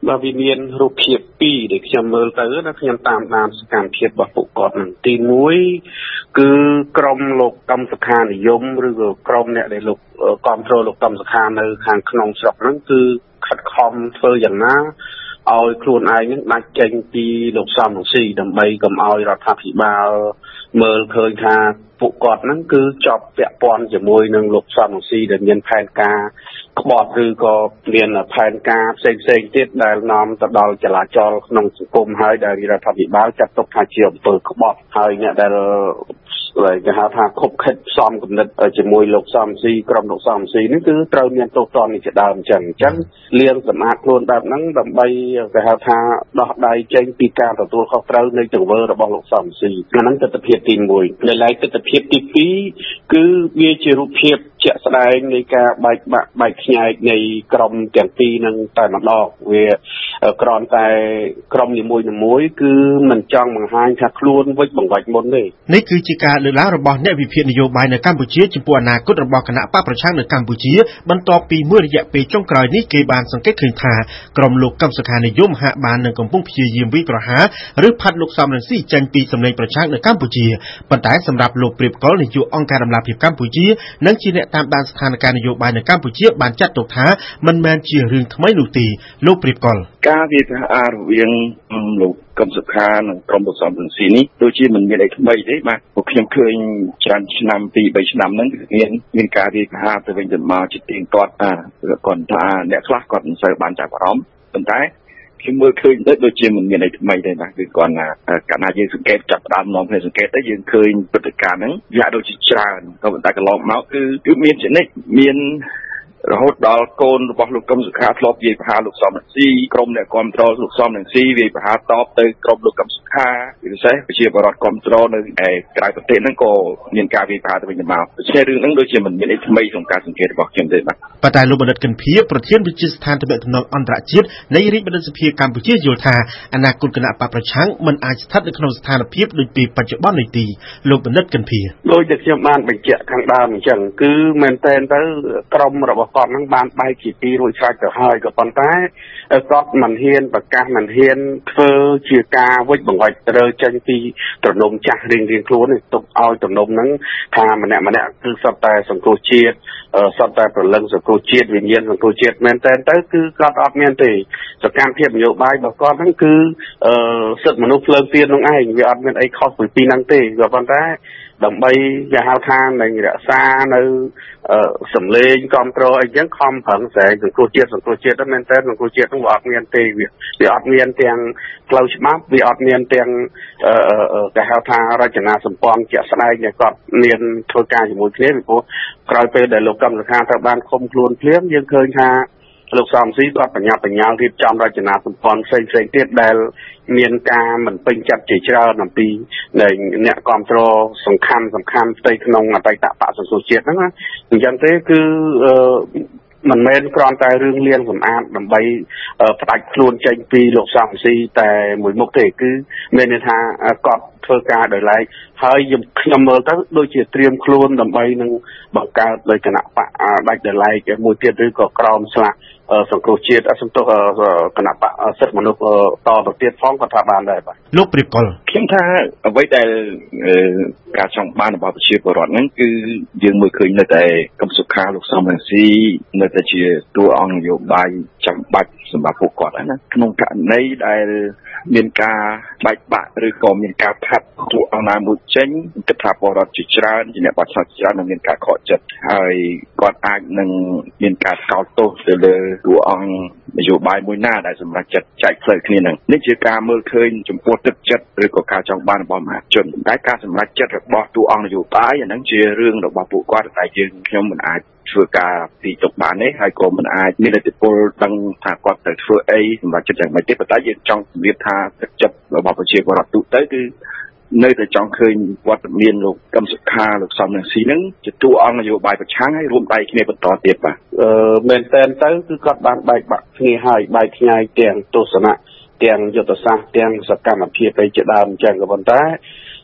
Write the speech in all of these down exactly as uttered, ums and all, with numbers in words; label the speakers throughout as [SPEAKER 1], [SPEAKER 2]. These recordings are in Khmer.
[SPEAKER 1] và vì miềnรูปភាពពីរដែលខ្ញុំមើលទៅណាខ្ញុំតាមដានសកម្មភាពរបស់ពួកគាត់នឹងទីមួយគឺក្រមលោកកម្មសខានិយមឬក៏ក្រមអ្នកដែលលោកគ្រប់គ្រងលោកកម្មសខានៅខាងក្នុងស្រុកហ្នឹងគឺខិតខំធ្វើយ៉ាងណាឲ្យខ្លួនឯងនឹងដាច់ចេញពីលោកសំរងស៊ីដើម្បីកុំឲ្យរដ្ឋាភិបាលមើលឃើញថាពួកគាត់ហ្នឹងគឺជាប់ពាក់ព័ន្ធជាមួយនឹងលោកសំរងស៊ីដែលមានផែនការក្បត់ឬក៏មានផែនការផ្សេងផ្សេងទៀតដែលនាំទៅដល់ចលាចលក្នុងសង្គមហើយដែលរដ្ឋាភិបាលចាត់ទុកថាជាអំពើក្បត់ហើយអ្នកដែលគេហៅថាខົບខិតផ្សំគំនិតជាមួយលោកសំស៊ីក្រុមលោកសំស៊ីនេះគឺត្រូវមានទោសទណ្ឌនេះជាដើមអញ្ចឹងអញ្ចឹងលៀងសម្អាតខ្លួនបែបហ្នឹងដើម្បីគេហៅថាដោះដៃចេញពីការទទួលខុសត្រូវនៃទង្វើរបស់លោកសំស៊ីអាហ្នឹងទស្សនវិជ្ជាទីមួយដែលឡែកទស្សនវិជ្ជាទីពីរគឺវាជារូបភាពជាក់ស្ដែងនៃការបែកបាក់បែកខ្ញែកនៃក្រុមទាំងពីរនឹងតែម្ដងវាគ្រាន់តែក្រុមនីមួយៗគឺមិនចង់បង្ហាញថាខ្លួនវិច្ចបង្វិចមុនទេ
[SPEAKER 2] នេះគឺជាការលើកឡើងរបស់អ្នកវិភាគនយោបាយនៅកម្ពុជាចំពោះអនាគតរបស់គណៈបកប្រឆាំងនៅកម្ពុជាបន្ទាប់ពីមួយរយៈពេលចុងក្រោយនេះគេបានសង្កេតឃើញថាក្រុមលោកកម្មសខានិយមហាក់បាននឹងកំពុងព្យាយាមវិប្រហារឬផាត់លោកសំរងស៊ីចេញពីសម្លេងប្រឆាំងនៅកម្ពុជាប៉ុន្តែសម្រាប់លោកព្រៀបកុលនាយកអង្គការដំណាភិបកម្ពុជានិងជាអ្នកតាមដានស្ថានភាពនយោបាយនៅកម្ពុជាបានចាត់ទុកថាមិនមែនជារឿងថ្មីនោះទេលោកព្រៀបកុល
[SPEAKER 3] ការវិភាគរវាងលោកកម្មសខានិងក្រុមលោកសំរងស៊ីនេះដូចជាមិនមានអីថ្មីទេបាទពួកខ្ញុំឃើញច្រើនឆ្នាំពីរបីឆ្នាំហ្នឹងមានមានការវិភាគទៅវិញទៅមកជាទៀងទាត់អាគាត់ថាអ្នកខ្លះគាត់មិនសូវបានចាប់អារម្មណ៍ប៉ុន្តែខ្ញុំមើលឃើញទៅដូចជាមិនមានអីថ្មីទេបាទគឺគាត់ថាកាលណាយើងសង្កេតចាប់ដើមនាំគ្នាសង្កេតទៅយើងឃើញព្រឹត្តិការណ៍ហ្នឹងវាដូចជាច្រើនក៏ប៉ុន្តែកន្លងមកគឺគឺមានជានិច្ចមានរហូតដល់កូនរបស់លោកកម្មសខាធ្លាប់និយាយប្រហារលោកសំរងស៊ីក្រុមអ្នកគ្រប់គ្រងលោកសំរងស៊ីវាយប្រហារតបទៅក្រុមលោកកម្មសខាពិសេសប្រជាពលរដ្ឋគ្រប់គ្រងនៅឯក្រៅប្រទេសហ្នឹងក៏មានការវាយប្រហារទៅវិញទៅមកដូច្នេះរឿងហ្នឹងដូចជាមិនមានអីថ្មីក្នុងការសង្កេតរបស់ខ្ញុំទេបាទ
[SPEAKER 2] ប៉ុន្តែលោកបណ្ឌិតកិនភៀប្រធានវិទ្យាស្ថានទំនាក់ទំនងអន្តរជាតិនៃរាជបណ្ឌិតសភាកម្ពុជាយល់ថាអនាគតគណៈបកប្រឆាំងមិនអាចស្ថិតនៅក្នុងស្ថានភាពដូចពីបច្ចុប្បន្ននេះទេលោកបណ្ឌិតកិនភៀ
[SPEAKER 1] ដោយដែលខ្ញុំបានបញ្ជាក់ខាងដើមអញ្ចឹងគឺមែនតែនទៅក្រុមរបស់គាត់ហ្នឹងបានបែកជាពីររួចស្រេចទៅហើយក៏ប៉ុន្តែគាត់មិនហ៊ានប្រកាសមិនហ៊ានធ្វើជាការវិច្ចបង្វិចរើចេញពីត្រនំចាស់រៀងរៀងខ្លួនទុកឲ្យត្រនំហ្នឹងថាម្នាក់ម្នាក់គឺសុទ្ធតែសង្គ្រោះជាតិសុទ្ធតែប្រលឹងសង្គ្រោះជាតិវិញ្ញាណសង្គ្រោះជាតិមែនតែនទៅគឺគាត់អត់មានទេសកម្មភាពនយោបាយរបស់គាត់ហ្នឹងគឺសិទ្ធិមនុស្សភ្លើងទៀននោះឯងវាអត់មានអីខុសពីពីហ្នឹងទេក៏ប៉ុន្តែដើម្បីគេហៅថានឹងរក្សានៅសម្លេងគ្រប់គ្រងអីចឹងខំប្រឹងស្រែងសង្គ្រោះជាតិសង្គ្រោះជាតិហ្នឹងមែនតើសង្គ្រោះជាតិហ្នឹងវាអត់មានទេវាវាអត់មានទាំងផ្លូវច្បាប់វាអត់មានទាំងគេហៅថារចនាសម្ព័ន្ធជាក់ស្ដែងដែលគាត់មានធ្វើការជាមួយគ្នាពីព្រោះក្រោយពេលដែលលោកកម្មសខាត្រូវបានឃុំខ្លួនភ្លាមយើងឃើញថាលោកសំស៊ីគាត់បញ្ញាបញ្ញារៀបចំរចនាសម្ព័ន្ធផ្សេងផ្សេងទៀតដែលមានការមិនពេញចិត្តជាច្រើនអំពីអ្នកគ្រប់គ្រងសំខាន់សំខាន់ផ្ទៃក្នុងអតីតបក្សសង្គ្រោះជាតិហ្នឹងណាអញ្ចឹងទេគឺមិនមែនគ្រាន់តែរឿងលៀងសម្អាតដើម្បីផ្ដាច់ខ្លួនចេញពីលោកសំស៊ីតែមួយមុខទេគឺមានន័យថាគាត់ធ្វើការដោយឡែកហើយខ្ញុំមើលទៅដូចជាត្រៀមខ្លួនដើម្បីនឹងបង្កើតដោយគណៈបកដាច់ដោយឡែកមួយទៀតឬក៏ក្រមស្លាកសង្គ្រោះជាតិអសន្ទុះគណៈបកសិទ្ធិមនុស្សតទៅទៀតផងក៏ថាបានដែរបាទ
[SPEAKER 2] លោកព្រៀបកុល
[SPEAKER 3] ខ្ញុំថាអ្វីដែលការចង់បានរបស់ប្រជាពលរដ្ឋហ្នឹងគឺយើងមើលឃើញនៅតែកម្មសុខាលោកសំរងស៊ីនៅតែជាតួអង្គនយោបាយចាំបាច់សម្រាប់ពួកគាត់ណាក្នុងករណីដែលមានការបែកបាក់ឬក៏មានការផាត់តួអង្គណាមួយចេញគិតថាពលរដ្ឋជាច្រើនជាអ្នកបោះឆ្នោតជាច្រើននឹងមានការខកចិត្តហើយគាត់អាចនឹងមានការកោតទោសទៅលើតួអង្គនយោបាយមួយណាដែលសម្រាប់ចិត្តចែកផ្លូវគ្នានឹងនេះជាការមើលឃើញចំពោះទឹកចិត្តឬក៏ការចង់បានរបស់មហាជនតែការសម្រេចចិត្តរបស់តួអង្គនយោបាយអាហ្នឹងជារឿងរបស់ពួកគាត់តែយើងខ្ញុំមិនអាចធ្វើការពីទុកបានទេហើយក៏មិនអាចមានឥទ្ធិពលដឹងថាគាត់ទៅធ្វើអីសម្រាប់ចិត្តយ៉ាងម៉េចទេប៉ុន្តែយើងចង់ជំរាបថាទឹកចិត្តរបស់ប្រជាពលរដ្ឋទូទៅគឺនៅតែចង់ឃើញវត្តមានលោកកម្មសុខាលោកសំរងស៊ីហ្នឹងជាតួអង្គនយោបាយប្រឆាំងហើយរួមដៃគ្នាបន្តទៀតបាទ
[SPEAKER 1] អឺមែនតើទៅគឺគាត់បានបែកបាក់គ្នាហើយបែកខ្ញែកទាំងទស្សនៈទាំងយុទ្ធសាស្ត្រទាំងសកម្មភាពឯជាដើមអញ្ចឹងក៏ប៉ុន្តែ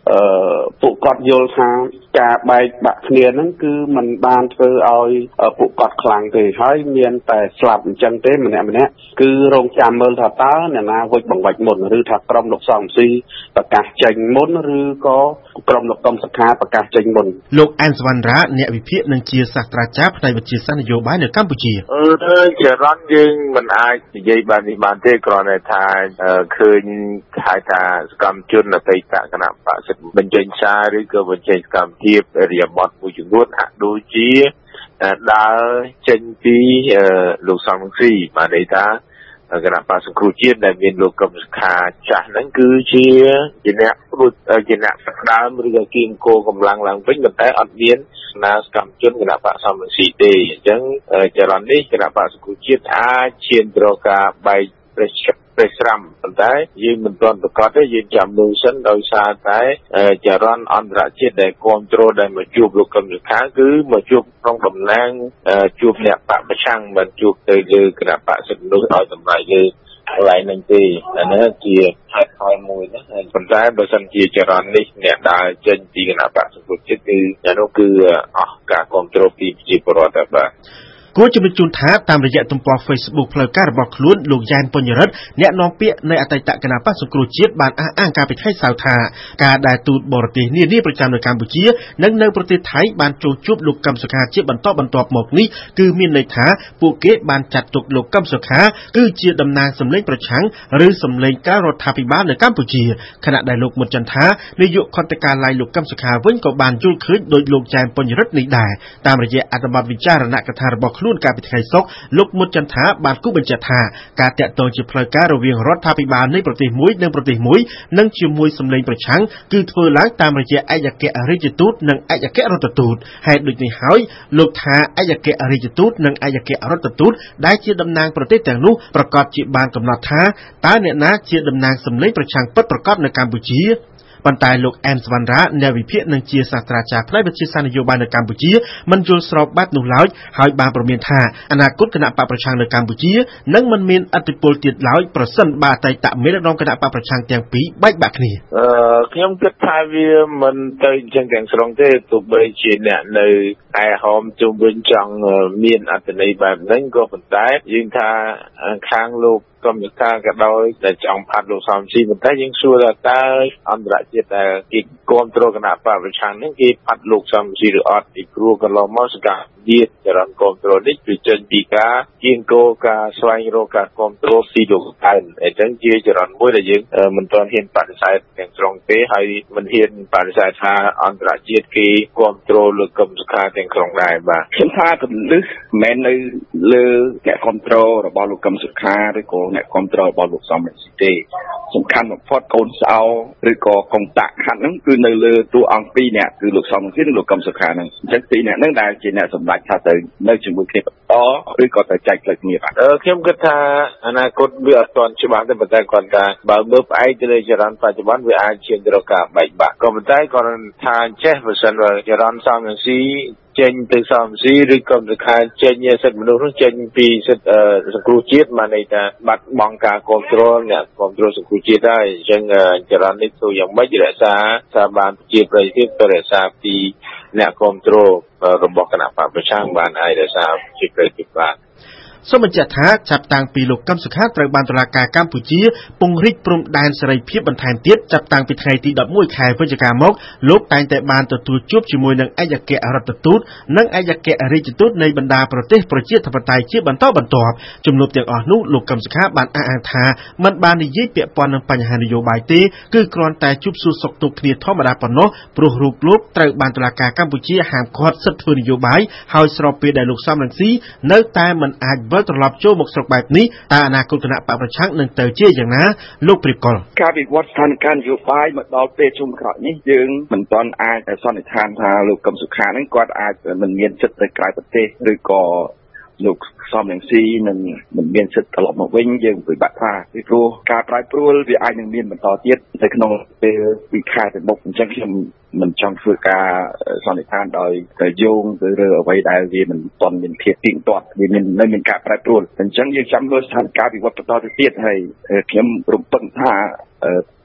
[SPEAKER 1] ពួកគាត់យល់ថាការបែកបាក់គ្នាហ្នឹងគឺมันបានធ្វើឲ្យពួកគាត់ខ្លាំងទេហើយមានតែស្លាប់អញ្ចឹងទេម្នាក់ម្នាក់គឺរងចាំមើលថាតើអ្នកណាវិច្ចបង្វិច្ចមុនឬថាក្រុមលោកសំស៊ីប្រកាសចេញមុនឬក៏ក្រុមលោកកឹមសុខាប្រកាសចេញមុន
[SPEAKER 2] លោកអែនសវណ្ណរាអ្នកវិភាគនិងជាសាស្ត្រាចារ្យផ្នែកវិទ្យាសាស្ត្រនយោបាយនៅកម្ពុជា
[SPEAKER 4] អឺទៅជារត់យើងមិនអាចនិយាយបាននេះបានទេគ្រាន់តែថាឃើញថាថាសកម្មជនអតីតគណៈបក្សបញ្ចេញសារឬក៏បញ្ចេញសកម្មភាពរិយាបថមួយចំនួនហាក់ដូចជាដើរចេញពីលោកសំរងស៊ីបានន័យថាគណៈបក្សសង្គ្រោះជាតិដែលមានលោកកឹមសុខាចាស់ហ្នឹងគឺជាជាអ្នកដូចជាអ្នកស្ដាមឬក៏គៀងគោកម្លាំងឡើងវិញប៉ុន្តែអត់មានណាសកម្មជនគណៈបក្សសំរងស៊ីទេអញ្ចឹងចរន្តនេះគណៈបក្សសង្គ្រោះជាតិអាចឈានទៅការបែកប្រឆាំងប្រេស្រាំប៉ុន្តែយើងមិនទាន់ប្រកាសទេយើងចាំមើលសិនដោយសារតែចរន្តអន្តរជាតិដែលគ្រប់គ្រងដែលមកជួបលោកកឹមសុខាគឺមកជួបក្នុងតំណែងជួបអ្នកបកប្រឆាំងមិនជួបទៅលើគណៈបក្សសិទ្ធិមនុស្សឲ្យតម្លៃលើកន្លែងហ្នឹងទេអានេះជាហេតុផលមួយណាប៉ុន្តែបើសិនជាចរន្តនេះអ្នកដើរចេញពីគណៈបក្សសង្គ្រោះជាតិគឺអានោះគឺអស់ការគ្រប់គ្រងពីប្រជាពលរដ្ឋតែបាទ
[SPEAKER 2] គួរជំរាបជូនថាតាមរយៈទំព័រ Facebook ផ្លូវការរបស់ខ្លួនលោកយ៉ែនពញ្ញរិទ្ធអ្នកនាំពាក្យនៃអតីតគណៈបក្សសង្គ្រោះជាតិបានអះអាងកាលពីថ្ងៃសៅរ៍ថាការដែលទូតបរទេសនានាប្រចាំនៅកម្ពុជានិងនៅប្រទេសថៃបានចូលជួបលោកកឹមសុខាជាបន្តបន្ទាប់មកនេះគឺមានន័យថាពួកគេបានចាត់ទុកលោកកឹមសុខាគឺជាតំណាងសម្លេងប្រឆាំងឬសម្លេងការរដ្ឋាភិបាលនៅកម្ពុជាខណៈដែលលោកមុតចន្ទថានាយកខន្តិការឡាយលោកកឹមសុខាវិញក៏បានយល់ឃើញដោយលោកយ៉ែនពញ្ញរិទ្ធនេះដែរតាមរយៈអត្ថបទវិចារណកថារបស់ខ្លួនកាលពីថ្ងៃសុក្រលោកមុតចន្ទថាបានគូបញ្ជាក់ថាការតាក់ទងជាផ្លូវការរវាងរដ្ឋាភិបាលនៃប្រទេសមួយនិងប្រទេសមួយនិងជាមួយសម្លេងប្រឆាំងគឺធ្វើឡើងតាមរយៈឯកអគ្គរដ្ឋទូតនិងឯកអគ្គរដ្ឋទូតហេតុដូចនេះហើយលោកថាឯកអគ្គរដ្ឋទូតនិងឯកអគ្គរដ្ឋទូតដែលជាតំណាងប្រទេសទាំងនោះប្រកាសជាបានកំណត់ថាតើអ្នកណាជាតំណាងសម្លេងប្រឆាំងពិតប្រាកដនៅកម្ពុជាប៉ុន្តែលោកអែនសវណ្ណរាអ្នកវិភាគនិងជាសាស្ត្រាចារ្យផ្នែកវិទ្យាសាស្ត្រនយោបាយនៅកម្ពុជាមិនយល់ស្របបែបនោះឡើយហើយបានប្រមានថាអនាគតគណៈបកប្រឆាំងនៅកម្ពុជានឹងមិនមានឥទ្ធិពលទៀតឡើយប្រសិនបើអតីតមេដឹកនាំគណៈបកប្រឆាំងទាំងពីរបែកបាក់គ្នា
[SPEAKER 4] អឺខ្ញុំគិតថាវាមិនទៅអញ្ចឹងទាំងស្រុងទេទោះបីជាអ្នកនៅឯហោមជុំវិញចង់មានអត្ថន័យបែបហ្នឹងក៏ប៉ុន្តែយើងថាខាងលោកកុំយថាក៏ដោយតែចង់ផាត់លោកសំស៊ីប៉ុន្តែយើងសួរថាតើអន្តរជាតិដែលគេគ្រប់គ្រងគណៈបកប្រឆាំងហ្នឹងគេផាត់លោកសំស៊ីឬអត់ពីព្រោះកន្លងមកសកម្មភាពចរន្តគ្រប់គ្រងនេះគឺចេញពីការគៀងគោការស្វែងរកការគ្រប់គ្រងពីលោកតែនអញ្ចឹងជាចរន្តមួយដែលយើងមិនទាន់ហ៊ានបដិសេធទាំងស្រុងទេហើយមិនហ៊ានបដិសេធថាអន្តរជាតិគេគ្រប់គ្រងលើកឹមសុខាទាំងស្រុងដែរបាទ
[SPEAKER 3] ខ្ញុំថាកលឹះមិនមែននៅលើអ្នកគ្រប់គ្រងរបស់លោកកឹមសុខាឬក៏អ្នកគ្រប់គ្រងរបស់លោកសំរងស៊ីទេសំខាន់បំផុតកូនសោឬក៏កុងតាក់ខាត់ហ្នឹងគឺនៅលើតួអង្គពីរអ្នកគឺលោកសំរងស៊ីនិងលោកកឹមសុខាហ្នឹងអញ្ចឹងពីរអ្នកហ្នឹងដែលជាអ្នកសម្ដេចថាទៅនៅជាមួយគ្នាបន្តឬក៏ទៅចែកផ្លូវគ្នាបាទ
[SPEAKER 4] អឺខ្ញុំគិតថាអនាគតវាអត់ទាន់ច្បាស់ទេប៉ុន្តែគាត់ថាបើមើលផ្អែកទៅលើចរន្តបច្ចុប្បន្នវាអាចឈានទៅរកការបែកបាក់ក៏ប៉ុន្តែគាត់ថាចេះបើសិនបើចរន្តសំរងស៊ីចេញទៅសំស៊ីឬក៏ទៅខាងចេញសិទ្ធិមនុស្សនោះចេញពីសិទ្ធិសង្គ្រោះជាតិបានន័យថាបាត់បង់ការគ្រប់គ្រងអ្នកគ្រប់គ្រងសង្គ្រោះជាតិហើយអញ្ចឹងចរន្តនេះធ្វើយ៉ាងម៉េចរក្សាថាបានជាប្រយោជន៍ទៅរក្សាពីអ្នកគ្រប់គ្រងរបស់គណៈបកប្រឆាំងបានឲ្យរក្សាជាប្រយោជន៍បាទ
[SPEAKER 2] សូមបញ្ជាក់ថាចាប់តាំងពីលោកកឹមសុខាត្រូវបានតុលាការកម្ពុជាពង្រីកព្រំដែនសេរីភាពបន្ថែមទៀតចាប់តាំងពីថ្ងៃទីដប់មួយខែវិច្ឆិកាមកលោកតែងតែបានទទួលជួបជាមួយនឹងឯកអគ្គរដ្ឋទូតនិងឯកអគ្គរដ្ឋទូតនៃបណ្ដាប្រទេសប្រជាធិបតេយ្យជាបន្តបន្ទាប់ជំនួបទាំងអស់នោះលោកកឹមសុខាបានអះអាងថាមិនបាននិយាយពាក់ព័ន្ធនឹងបញ្ហានយោបាយទេគឺគ្រាន់តែជួបសួរសុខទុក្ខគ្នាធម្មតាប៉ុណ្ណោះព្រោះរូបលោកត្រូវបានតុលាការកម្ពុជាហាមឃាត់សិទ្ធិធ្វើនយោបាយហើយស្របពេលដែលលោកសំរងស៊ីនៅតែមិនអាចវិលត្រឡប់ចូលមកស្រុកបែបនេះតើអនាគតគណៈបកប្រឆាំងនឹងទៅជាយ៉ាងណាលោកព្រៀបកុល
[SPEAKER 3] ការវិវត្តស្ថានភាពនយោបាយមកដល់ពេលជុំក្រោយនេះយើងមិនទាន់អាចសន្និដ្ឋានថាលោកកឹមសុខានឹងគាត់អាចមិនមានសិទ្ធិទៅក្រៅប្រទេសឬក៏លោកសំរងស៊ីនឹងមិនមានសិទ្ធិត្រឡប់មកវិញយើងពិបាកថាពីព្រោះការប្រែប្រួលវាអាចនឹងមានបន្តទៀតនៅក្នុងពេលពីខែទៅមុខអញ្ចឹងខ្ញុំមិនចង់ធ្វើការសន្និដ្ឋានដោយយោងទៅលើអ្វីដែលវាមិនទាន់មានភាពទៀងទាត់វាមាននៅមានការប្រែប្រួលអញ្ចឹងយើងចាំមើលស្ថានភាពវិវត្តបន្តទៅទៀតហើយខ្ញុំរំពឹងថា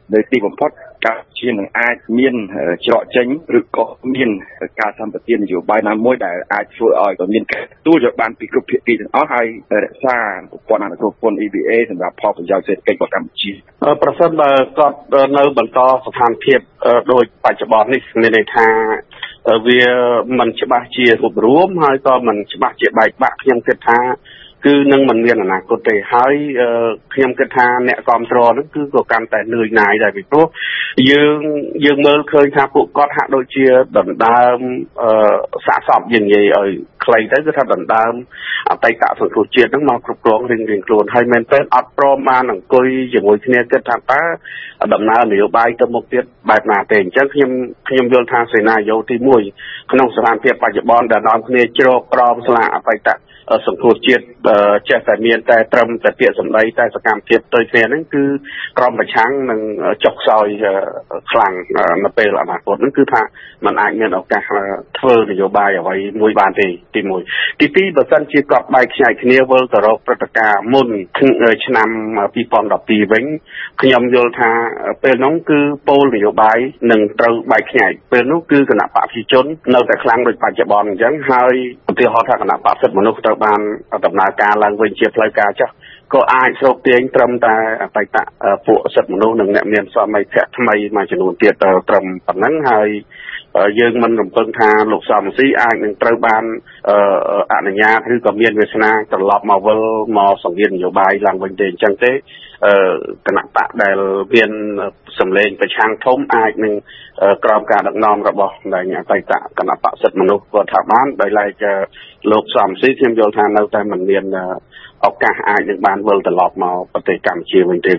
[SPEAKER 3] ในទីបំផុតការជានឹងអាចមានច្រកចេញឬក៏មានការសម្បទាននយោបាយណាមួយដែលអាចធ្វើឲ្យក៏មានការទទួលយកបានពីគ្រប់ភាគីទាំងអស់ហើយរក្សាប្រព័ន្ធអនុគ្រោះពន្ធ E B A សម្រាប់ផលប្រយោជន៍សេដ្ឋកិច្ចរបស់កម្ពុជា
[SPEAKER 1] ប្រសិនបើគាត់នៅបន្តស្ថានភាពដោយបច្ចុប្បន្ននេះមានន័យថាវាមិនច្បាស់ជារូបរួមហើយក៏មិនច្បាស់ជាបែកបាក់ខ្ញុំគិតថាគឺនឹងមិនមានអនាគតទេហើយខ្ញុំគិតថាអ្នកគ្រប់គ្រងហ្នឹងគឺក៏កាន់តែនឿយណាយដែរពីព្រោះយើងយើងមើលឃើញថាពួកគាត់ហាក់ដូចជាដណ្ដើមសាកសពយើងនិយាយឲ្យខ្លីទៅគឺថាដណ្ដើមអតីតសង្គ្រោះជាតិហ្នឹងមកគ្រប់គ្រងរៀងរៀងខ្លួនហើយមែនទែនអត់ព្រមបានអង្គុយជាមួយគ្នាគិតថាតើដំណើរនយោបាយទៅមុខទៀតបែបណាទេអញ្ចឹងខ្ញុំខ្ញុំយល់ថាសេនាយោទីមួយក្នុងស្ថានភាពបច្ចុប្បន្នដែលនាំគ្នាជ្រកក្រោមស្លាកអតីតសង្គ្រោះជាតិចេះតែមានតែត្រឹមតែពាក្យសម្ដីតែសកម្មភាពទៅគ្នាហ្នឹងគឺក្រមប្រឆាំងនឹងចុះខ្សោយខ្លាំងនៅពេលអនាគតហ្នឹងគឺថាมันអាចមានឱកាសធ្វើនយោបាយអ្វីមួយបានទេទីមួយទីពីរបើសិនជាកប់បែកខ្ញែកគ្នាវិលទៅរកព្រឹត្តិការណ៍មុនឆ្នាំពីរពាន់ដប់ពីរវិញខ្ញុំយល់ថាពេលនោះគឺពលនយោបាយនឹងត្រូវបែកខ្ញែកពេលនោះគឺគណៈបព្វជិជននៅតែខ្លាំងដូចបច្ចុប្បន្នអញ្ចឹងហើយឧទាហរណ៍ថាគណៈបព្វសិទ្ធិមនុស្សត្រូវបានដំណើរការឡើងវិញជាផ្លូវការចាស់ក៏អាចស្រូបទាញត្រឹមតែអតីតពួកសិទ្ធិមនុស្សនិងអ្នកមានសម័យភ័ក្រថ្មីមួយចំនួនទៀតត្រឹមប៉ុណ្ណឹងហើយយើងមិនរំពឹងថាលោកសំរងស៊ីអាចនឹងត្រូវបានអនុញ្ញាតឬក៏មានវាសនាត្រឡប់មកវិលមកសង្កេតនយោបាយឡើងវិញទេអញ្ចឹងទេគណៈបកដែលមានសម្លេងប្រឆាំងធំអាចនឹងក្រោមការដឹកនាំរបស់ដែលអតីតគណៈបកសិទ្ធិមនុស្សគាត់ថាបានដោយឡែកលោកសំរងស៊ីខ្ញុំយល់ថានៅតែមិនមានឱកាសអាចនឹងបានវិលត្រឡប់មកប្រទេសកម្ពុជាវិញទេ